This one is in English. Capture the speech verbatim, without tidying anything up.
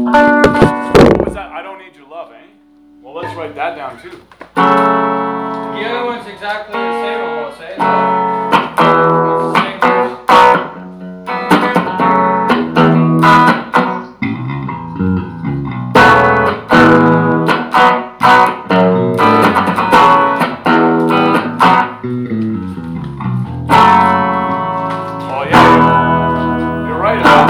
What was that? I don't need your love, eh? Well, let's write that down too. The other one's exactly the same almost, eh? It's the same verse. Oh yeah, you're right about